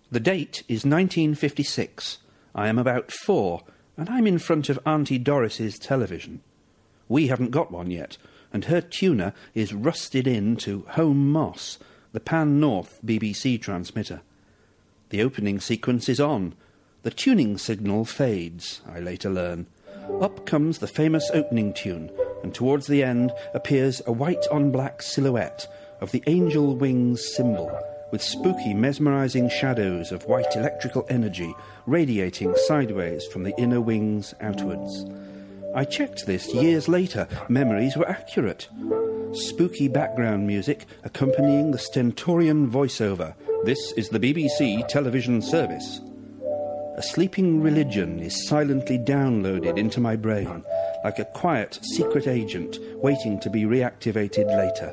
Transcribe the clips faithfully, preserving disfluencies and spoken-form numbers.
The date is nineteen fifty-six. I am about four, and I'm in front of Auntie Doris's television. We haven't got one yet, and her tuner is rusted in to Home Moss, the Pan North B B C transmitter. The opening sequence is on. The tuning signal fades, I later learn. Up comes the famous opening tune, and towards the end appears a white-on-black silhouette of the angel wings symbol, with spooky, mesmerising shadows of white electrical energy radiating sideways from the inner wings outwards. I checked this years later. Memories were accurate. Spooky background music accompanying the stentorian voiceover. This is the B B C television service. A sleeping religion is silently downloaded into my brain, like a quiet, secret agent waiting to be reactivated later.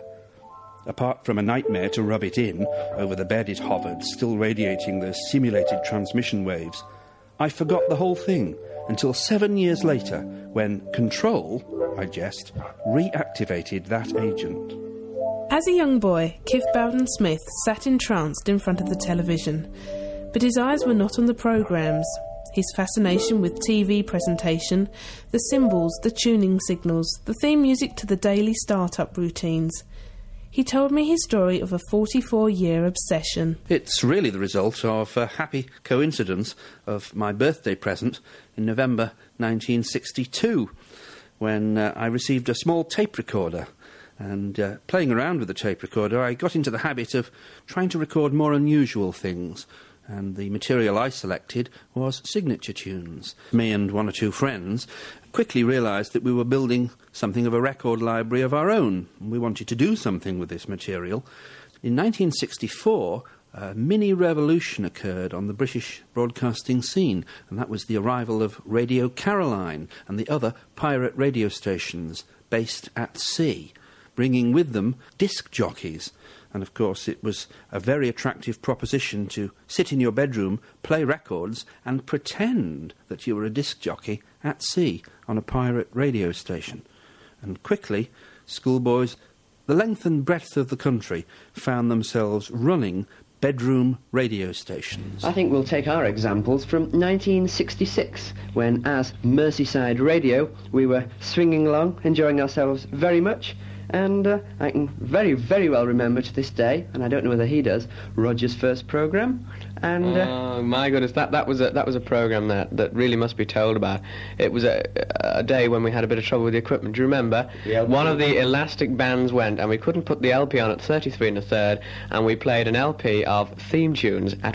Apart from a nightmare to rub it in, over the bed it hovered, still radiating the simulated transmission waves, I forgot the whole thing until seven years later, when Control, I jest, reactivated that agent. As a young boy, Kif Bowden-Smith sat entranced in front of the television, but his eyes were not on the programmes. His fascination with T V presentation, the symbols, the tuning signals, the theme music to the daily start-up routines. He told me his story of a forty-four-year obsession. It's really the result of a happy coincidence of my birthday present in November nineteen sixty-two, when uh, I received a small tape recorder. And uh, playing around with the tape recorder, I got into the habit of trying to record more unusual things. And the material I selected was signature tunes. Me and one or two friends quickly realised that we were building something of a record library of our own. We wanted to do something with this material. In nineteen sixty-four, a mini-revolution occurred on the British broadcasting scene, and that was the arrival of Radio Caroline and the other pirate radio stations based at sea, bringing with them disc jockeys. And, of course, it was a very attractive proposition to sit in your bedroom, play records, and pretend that you were a disc jockey at sea on a pirate radio station. And quickly, schoolboys, the length and breadth of the country, found themselves running bedroom radio stations. I think we'll take our examples from nineteen sixty-six, when, as Merseyside Radio, we were swinging along, enjoying ourselves very much. And uh, I can very, very well remember to this day, and I don't know whether he does, Roger's first programme. And uh, oh my goodness, that that was a that was a programme that that really must be told about. It was a a day when we had a bit of trouble with the equipment. Do you remember? Yeah. One of the elastic bands went, and we couldn't put the L P on at thirty-three and a third, and we played an L P of theme tunes at